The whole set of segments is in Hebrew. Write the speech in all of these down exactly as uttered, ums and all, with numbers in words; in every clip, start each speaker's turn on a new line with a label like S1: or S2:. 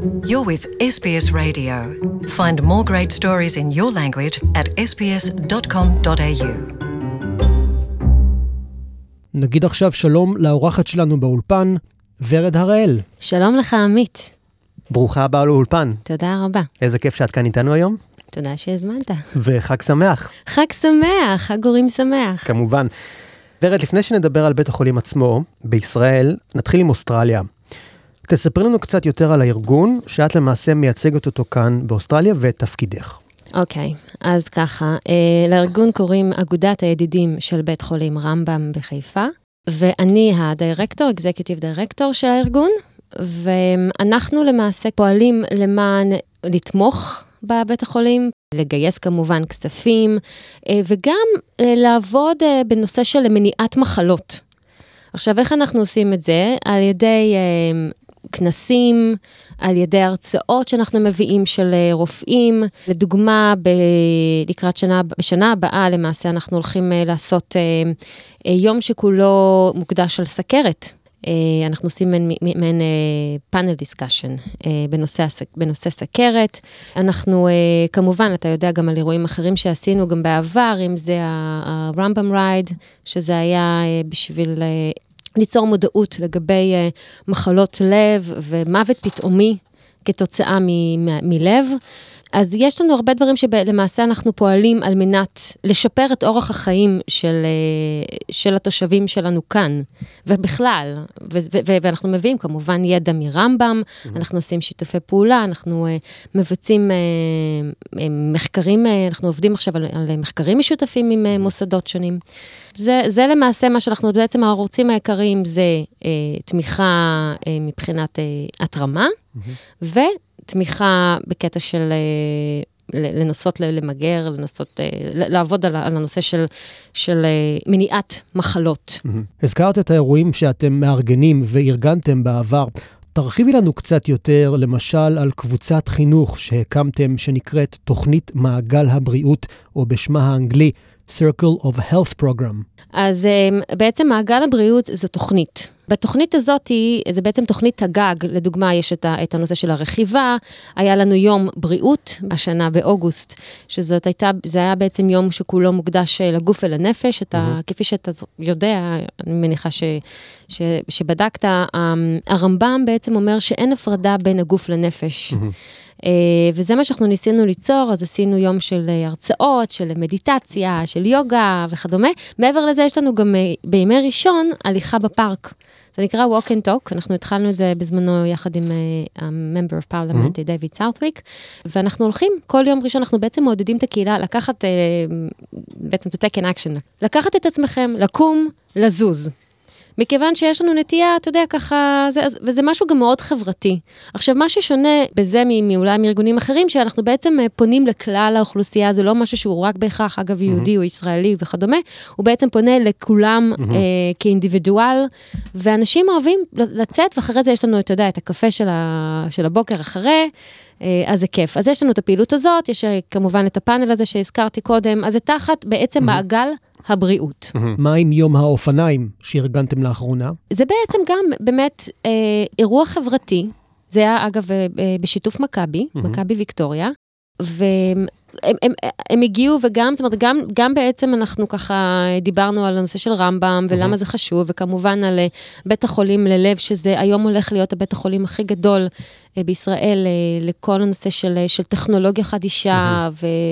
S1: You're with S B S Radio. Find more great stories in your language at s b s dot com dot a u.
S2: נגיד עכשיו שלום לאורחת שלנו באולפן, ורד הראל.
S3: שלום לך עמית.
S4: ברוכה הבאה לאולפן.
S3: תודה רבה.
S4: איזה כיף שאת כאן איתנו היום.
S3: תודה שהזמנת.
S4: וחג שמח.
S3: חג שמח, חג אורים שמח.
S4: כמובן. ורד, לפני שנדבר על בית החולים עצמו, בישראל, נתחיל עם אוסטרליה. תספרי לנו קצת יותר על הארגון, שאת למעשה מייצגת אותו כאן באוסטרליה ואת תפקידך.
S3: אוקיי, אז ככה, אה, לארגון קוראים אגודת הידידים של בית חולים רמב"ם בחיפה, ואני הדירקטור, אקזקיוטיב דירקטור של הארגון, ואנחנו למעשה פועלים למען לתמוך בבית החולים, לגייס כמובן כספים, אה, וגם אה, לעבוד אה, בנושא של מניעת מחלות. עכשיו, איך אנחנו עושים את זה? על ידי אה, כנסים, על ידי הרצאות שאנחנו מביאים של רופאים. לדוגמה, ב- לקראת שנה, בשנה הבאה, למעשה, אנחנו הולכים לעשות יום שכולו מוקדש על סכרת. אנחנו עושים מעין פאנל דיסקשן בנושא, בנושא סכרת. אנחנו, כמובן, אתה יודע גם על אירועים אחרים שעשינו גם בעבר, אם זה הרמב"ם רייד, שזה היה בשביל ליצור מודעות לגבי מחלות לב ומוות פתאומי כתוצאה מ- מ- מלב. אז יש לנו הרבה דברים שלמעשה אנחנו פועלים על מנת לשפר את אורח החיים של, של התושבים שלנו כאן, ובכלל, ו- ו- ו- ואנחנו מביאים כמובן ידע מרמב"ם, mm-hmm. אנחנו עושים שיתופי פעולה, אנחנו uh, מבצעים uh, מחקרים, uh, אנחנו עובדים עכשיו על, על מחקרים משותפים עם uh, מוסדות שונים. זה, זה למעשה מה שאנחנו בעצם הערוצים העיקריים, זה uh, תמיכה uh, מבחינת uh, התרמה, mm-hmm. ו... תמיכה בקטע של לנסות למגר, לנסות לעבוד על הנושא של, של מניעת מחלות.
S2: הזכרת את האירועים שאתם מארגנים וארגנתם בעבר. תרחיבי לנו קצת יותר, למשל, על קבוצת חינוך שהקמתם, שנקראת תוכנית מעגל הבריאות, או בשמה האנגלי, Circle of Health Program.
S3: אז בעצם מעגל הבריאות זו תוכנית. בתוכנית הזאת, זה בעצם תוכנית הגג, לדוגמה, יש את, ה, את הנושא של הרכיבה, היה לנו יום בריאות, השנה באוגוסט, שזאת הייתה, זה היה בעצם יום שכולו מוקדש לגוף ולנפש, אתה, mm-hmm. כפי שאתה יודע, אני מניחה ש, ש, שבדקת, הרמב"ם בעצם אומר שאין הפרדה בין הגוף לנפש. Mm-hmm. וזה מה שאנחנו ניסינו ליצור, אז עשינו יום של הרצאות, של מדיטציה, של יוגה וכדומה. מעבר לזה יש לנו גם בימי ראשון הליכה בפארק. זה נקרא Walk and Talk, אנחנו התחלנו את זה בזמנו יחד עם ה-Member of Parliament, דייוויד סאות'וויק, ואנחנו הולכים, כל יום ראשון אנחנו בעצם מעודדים את הקהילה, לקחת, בעצם to take an action, לקחת את עצמכם, לקום, לזוז. מכיוון שיש לנו נטייה, אתה יודע, ככה, זה, וזה משהו גם מאוד חברתי. עכשיו, מה ששונה בזה מאולי מארגונים אחרים, שאנחנו בעצם פונים לכלל האוכלוסייה, זה לא משהו שהוא רק בהכרח, אגב, יהודי או ישראלי וכדומה, הוא בעצם פונה לכולם אה, כאינדיבידואל, ואנשים אוהבים לצאת, ואחרי זה יש לנו, אתה יודע, את הקפה של, ה, של הבוקר אחרי, אז זה כיף. אז יש לנו את הפעילות הזאת, יש כמובן את הפאנל הזה שהזכרתי קודם, אז זה תחת בעצם מעגל הבריאות.
S2: מה עם יום האופניים שארגנתם לאחרונה? זה
S3: בעצם גם באמת אה, אירוע חברתי, זה היה אגב אה, בשיתוף מכבי, מכבי ויקטוריה, והם הם, הם, הם הגיעו וגם, זאת אומרת, גם, גם בעצם אנחנו ככה דיברנו על הנושא של רמב"ם, ולמה זה חשוב, וכמובן על בית החולים ללב, שזה היום הולך להיות הבית החולים הכי גדול בישראל, לכל הנושא של, של טכנולוגיה חדישה,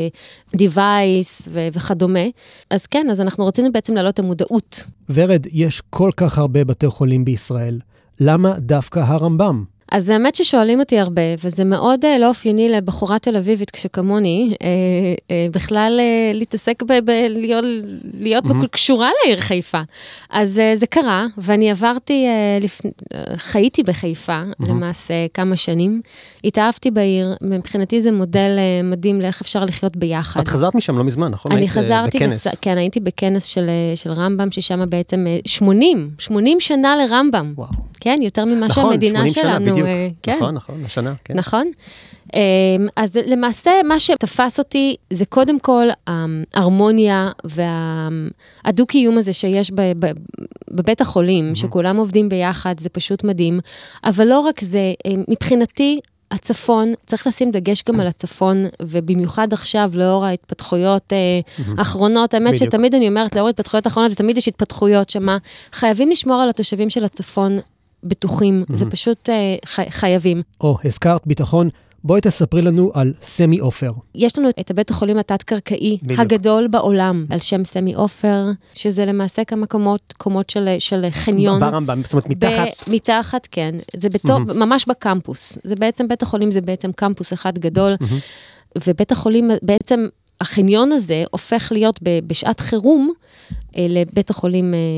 S3: ו-device ו- וכדומה. אז כן, אז אנחנו רצינו בעצם להעלות את המודעות.
S2: ורד, יש כל כך הרבה בתי חולים בישראל. למה דווקא הרמב"ם?
S3: אז זה האמת ששואלים אותי הרבה, וזה מאוד לא אופייני לבחורה תל אביבית כשכמוני, אה, אה, בכלל אה, להתעסק ב- ב- להיות, להיות mm-hmm. קשורה לעיר חיפה. אז אה, זה קרה, ואני עברתי, אה, לפ... חייתי בחיפה, mm-hmm. למעשה כמה שנים, התאהבתי בעיר, מבחינתי זה מודל אה, מדהים לאיך אפשר לחיות ביחד.
S4: את חזרת משם לא מזמן, נכון?
S3: אני חזרתי, בכנס. בס... כן, הייתי בכנס של, של רמב"ם, ששם בעצם שמונים, שמונים שנה לרמב"ם. וואו. כן, יותר ממה נכון, שהמדינה שלנו.
S4: בדיוק.
S3: כן.
S4: נכון, נכון, השנה. כן.
S3: נכון. אז למעשה, מה שתפס אותי, זה קודם כל ההרמוניה והדו-קיום הזה שיש בבית החולים, שכולם עובדים ביחד, זה פשוט מדהים. אבל לא רק זה, מבחינתי, הצפון, צריך לשים דגש גם על הצפון, ובמיוחד עכשיו, לאור ההתפתחויות האחרונות, האמת שתמיד אני אומרת, לאור ההתפתחויות האחרונות, ותמיד יש התפתחויות שמה, חייבים לשמור על התושבים של הצפון בטוחים, זה פשוט חייבים.
S2: או, הזכרת ביטחון, בואי תספרי לנו על סמי עופר.
S3: יש לנו את הבית החולים התת-קרקעי הגדול בעולם, על שם סמי עופר, שזה למעשה כמה קומות, קומות של, של חניון.
S2: ברמב"ם, זאת אומרת, מתחת.
S3: ב- מתחת, כן. זה בתור, mm-hmm. ממש בקמפוס. זה בעצם, בית החולים זה בעצם קמפוס אחד גדול, mm-hmm. ובית החולים, בעצם, החניון הזה הופך להיות ב- בשעת חירום, אה, לבית החולים אה,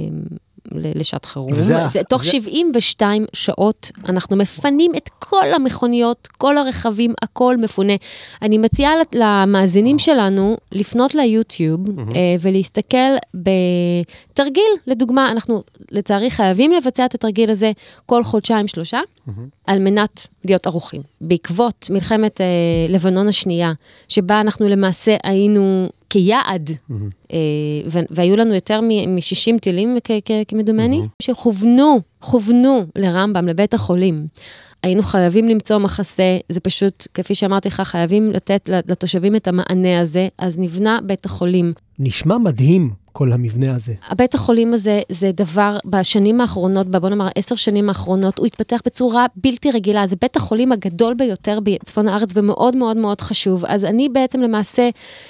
S3: לשעת חירום. זה, תוך זה... שבעים ושתיים שעות אנחנו מפנים את כל המכוניות, כל הרכבים, הכל מפונה. אני מציעה למאזינים שלנו לפנות ליוטיוב mm-hmm. ולהסתכל בתרגיל, לדוגמה, אנחנו לצערי חייבים לבצע את התרגיל הזה כל חודשיים שלושה, mm-hmm. על מנת להיות ערוכים. בעקבות מלחמת אה, לבנון השנייה, שבה אנחנו למעשה היינו כיעד, mm-hmm. אה, והיו לנו יותר מ-שישים טילים כמדומני, mm-hmm. שכוונו, כוונו לרמב"ם, לבית החולים. היינו חייבים למצוא מחסה, זה פשוט, כפי שאמרתי לך, חייבים לתת לתושבים את המענה הזה, אז נבנה בית החולים.
S2: נשמע מדהים כל המבנה הזה.
S3: הבית החולים הזה זה דבר, בשנים האחרונות, בוא נאמר עשר שנים האחרונות, הוא התפתח בצורה בלתי רגילה, זה בית החולים הגדול ביותר בצפון הארץ, ומאוד מאוד מאוד חשוב. אז אני בעצם למעשה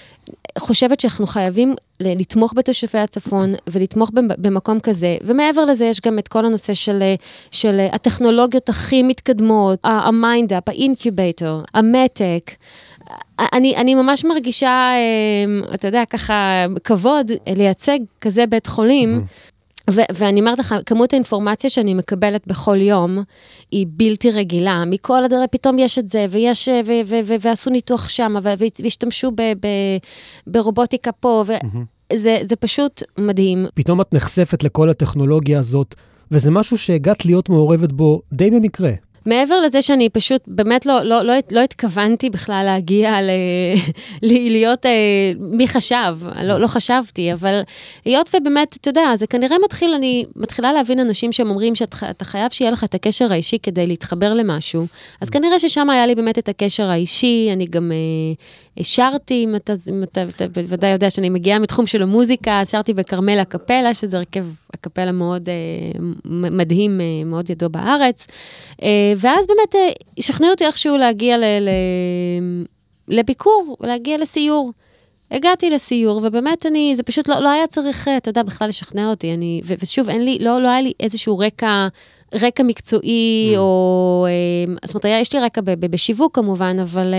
S3: חושבת שאנחנו חייבים לתמוך בתושבי הצפון, ולתמוך במקום כזה, ומעבר לזה יש גם את כל הנושא של, של הטכנולוגיות הכי מתקדמות, המיינדאפ, האינקיובייטור, המתק, אני, אני ממש מרגישה, אתה יודע, ככה, כבוד לייצג כזה בית חולים, ו- ואני אומרת לך, כמות האינפורמציה שאני מקבלת בכל יום, היא בלתי רגילה, מכל הדרך, פתאום יש את זה, ויש, ו- ו- ו- ועשו ניתוח שם, ו- והשתמשו ב- ב- ברובוטיקה פה, וזה זה פשוט מדהים.
S2: פתאום את נחשפת לכל הטכנולוגיה הזאת, וזה משהו שהגעת להיות מעורבת בו די במקרה.
S3: מעבר לזה שאני פשוט באמת לא, לא, לא, לא התכוונתי בכלל להגיע ל, להיות, מי חשב, לא, לא חשבתי, אבל היות ובאמת, אתה יודע, זה כנראה מתחיל, אני מתחילה להבין אנשים שהם אומרים שאתה חייב שיהיה לך את הקשר האישי כדי להתחבר למשהו, אז כנראה ששם היה לי באמת את הקשר האישי, אני גם שרתי, אם אתה, אם אתה, אתה בוודאי יודע שאני מגיעה מתחום של המוזיקה, אז שרתי בקרמל הקפלה, שזה הרכב הקפלה מאוד מדהים, מאוד ידוע בארץ, ואז באמת שכנעו אותי איכשהו להגיע ל, ל, לביקור, להגיע לסיור. הגעתי לסיור, ובאמת אני, זה פשוט לא, לא היה צריך, אתה יודע, בכלל לשכנע אותי, אני, ו, ושוב, אין לי, לא, לא היה לי איזשהו רקע, רקע מקצועי, או, זאת אומרת, היה, יש לי רקע ב, ב, בשיווק כמובן, אבל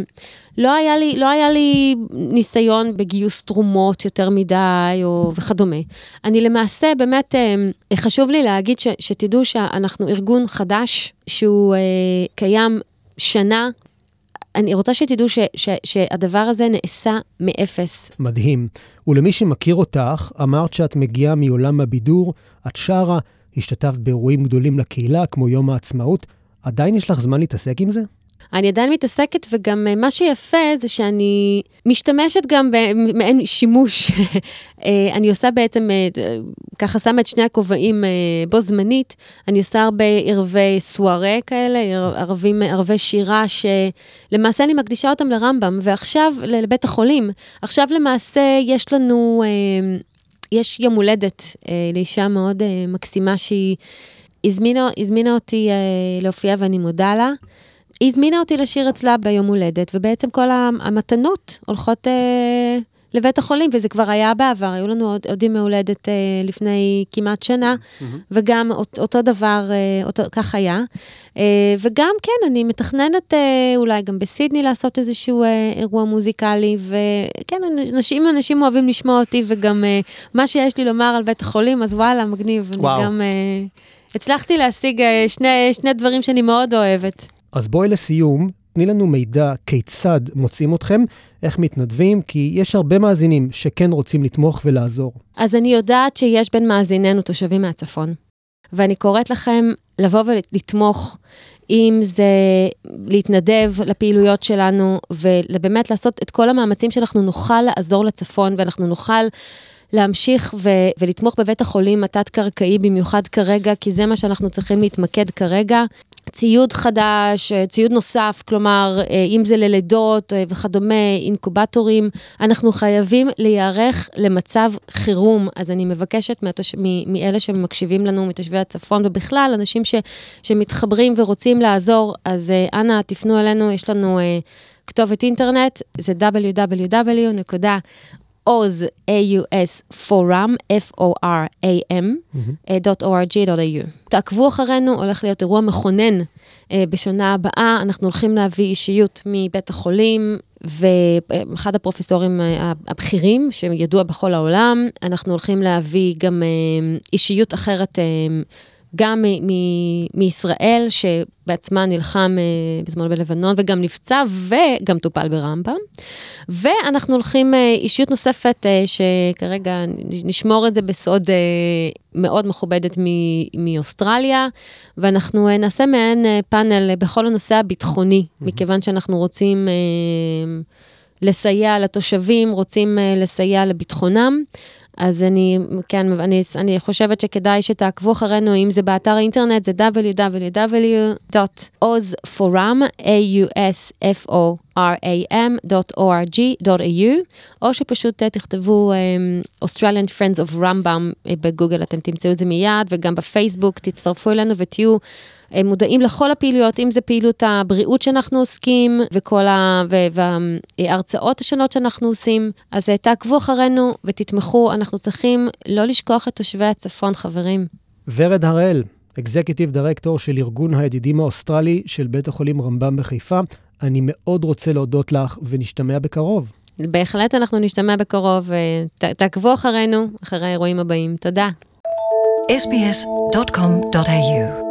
S3: לא היה לי, לא היה לי ניסיון בגיוס תרומות יותר מדי, או וכדומה. אני למעשה, באמת, חשוב לי להגיד ש, שתדעו שאנחנו ארגון חדש, שהוא קיים שנה, אני רוצה שתדעו ש, ש, שהדבר הזה נעשה מאפס.
S2: מדהים. ולמי שמכיר אותך, אמרת שאת מגיעה מעולם הבידור, את שרה, השתתפת באירועים גדולים לקהילה, כמו יום העצמאות. עדיין יש לך זמן להתעסק עם זה?
S3: אני עדיין מתעסקת, וגם מה שיפה זה שאני משתמשת גם במעין שימוש. אני עושה בעצם, ככה שמה את שני הכובעים בו זמנית, אני עושה הרבה ערבי סוארה כאלה, ערבים, ערבי שירה, שלמעשה אני מקדישה אותם לרמב"ם, ועכשיו לבית החולים. עכשיו למעשה יש לנו, יש יום הולדת לאישה מאוד מקסימה, שהיא הזמינה, הזמינה אותי להופיע ואני מודה לה, היא הזמינה אותי לשיר אצלה ביום הולדת, ובעצם כל המתנות הולכות אה, לבית החולים, וזה כבר היה בעבר, היו לנו עוד, עוד ימי הולדת אה, לפני כמעט שנה, mm-hmm. וגם אות, אותו דבר, אה, אותו, כך היה. אה, וגם כן, אני מתכננת אה, אולי גם בסידני לעשות איזשהו אה, אירוע מוזיקלי, וכן, אנשים, אנשים אוהבים לשמוע אותי, וגם אה, מה שיש לי לומר על בית החולים, אז וואלה, מגניב. וואו. אני גם אה, הצלחתי להשיג אה, שני, שני דברים שאני מאוד אוהבת.
S2: אז בואי לסיום, תני לנו מידע כיצד מוצאים אתכם, איך מתנדבים, כי יש הרבה מאזינים שכן רוצים לתמוך ולעזור.
S3: אז אני יודעת שיש בין מאזיננו תושבים מהצפון, ואני קוראת לכם לבוא ולתמוך, אם זה להתנדב לפעילויות שלנו, ובאמת לעשות את כל המאמצים שאנחנו נוכל לעזור לצפון, ואנחנו נוכל להמשיך ו- ולתמוך בבית החולים התת-קרקעי, במיוחד כרגע, כי זה מה שאנחנו צריכים להתמקד כרגע. ציוד חדש, ציוד נוסף, כלומר, אם זה ללידות וכדומה, אינקובטורים, אנחנו חייבים להיערך למצב חירום. אז אני מבקשת מהתוש... מאלה שמקשיבים לנו, מתושבי הצפון, ובכלל, אנשים ש... שמתחברים ורוצים לעזור, אז אנא, תפנו אלינו, יש לנו כתובת אינטרנט, זה דאבליו דאבליו דאבליו נקודה עוז, פורם, F O R A M, dot O R G dot A U. תעקבו אחרינו, הולך להיות אירוע מכונן בשנה הבאה, אנחנו הולכים להביא אישיות מבית החולים, ואחד הפרופסורים הבכירים, שידוע בכל העולם, אנחנו הולכים להביא גם אישיות אחרת, גם מ- מ- מישראל, שבעצמה נלחם uh, בזמן בלבנון, וגם נפצע, וגם טופל ברמב"ם. ואנחנו הולכים uh, אישיות נוספת, uh, שכרגע נשמור את זה בסוד uh, מאוד מכובדת מ- מאוסטרליה, ואנחנו uh, נעשה מעין uh, פאנל uh, בכל הנושא הביטחוני, mm-hmm. מכיוון שאנחנו רוצים uh, לסייע לתושבים, רוצים uh, לסייע לביטחונם, אז אני, כן, אני, אני חושבת שכדאי שתעקבו אחרינו, אם זה באתר האינטרנט, זה דאבליו דאבליו דאבליו דוט עוז פורם, A U S F O R A M dot O R G dot A U, או שפשוט תכתבו um, Australian Friends of Rambam בגוגל, אתם תמצאו את זה מיד, וגם בפייסבוק תצטרפו אלינו ותהיו הם מודעים לכל הפעילויות, אם זה פעילות הבריאות שאנחנו עוסקים, וכל ה... וההרצאות השונות שאנחנו עושים, אז תעקבו אחרינו ותתמכו, אנחנו צריכים לא לשכוח את תושבי הצפון, חברים.
S2: ורד הראל, אקזקיוטיב דירקטור של ארגון הידידים האוסטרלי של בית החולים רמב"ם בחיפה, אני מאוד רוצה להודות לך ונשתמע בקרוב.
S3: בהחלט אנחנו נשתמע בקרוב, תעקבו אחרינו, אחרי האירועים הבאים. תודה.
S1: S B S dot com dot A U